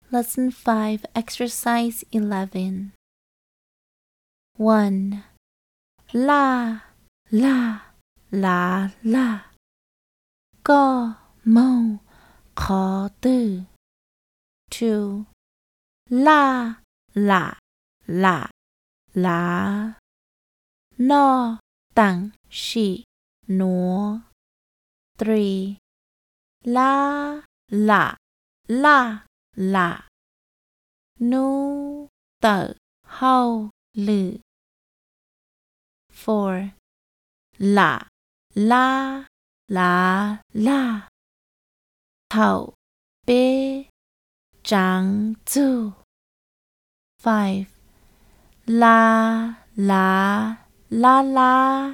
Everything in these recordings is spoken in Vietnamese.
Lesson 5, Exercise 11. 1. La, la, la, la. Go, mo, khó từ. 2. La, la, la, la. No, tặng, shi, no. 3. La, la, la, la. Nu, tờ, hao, lử. 4. La, la, la, la. Thảo, bê, trắng, zu. 5. La, la, la, la.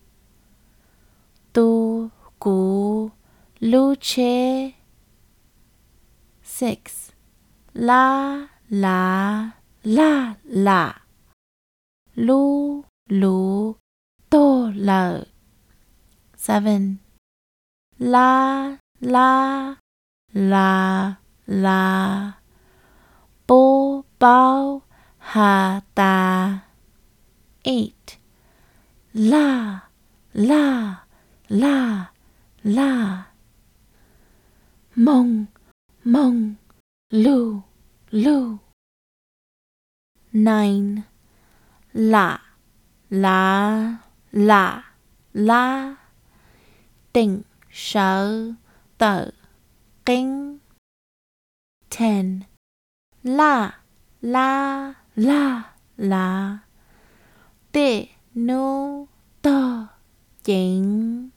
Tu, cú, lu, che. 6. La, la, la, la. Lu, lu, tô, lợ. 7. La, la, la, la. Bố, bao, hà, ta. 8. La, la, la, la. Mông, mông, lu, lu. 9. La, la, la, la. Tỉnh, sở, tờ, kinh. 10. La, la, la, la. Tê, nu, tờ, chính.